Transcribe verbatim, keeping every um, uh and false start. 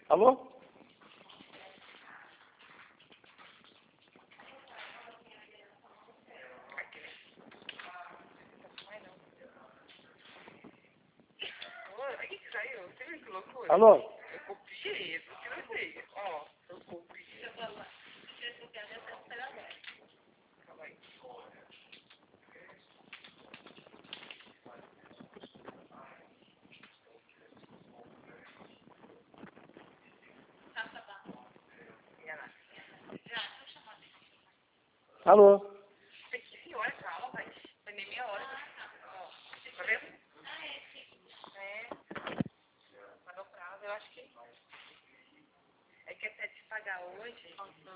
Alô? Aí que saiu, você viu que loucura? Alô? Eu copiei, isso que eu sei. Ó, eu copiei. Calma aí. Alô? Tem que senhora, calma, vai. Foi nem meia hora. Ó, tá vendo? É. Mas no prazo, eu acho que... É que até te pagar hoje...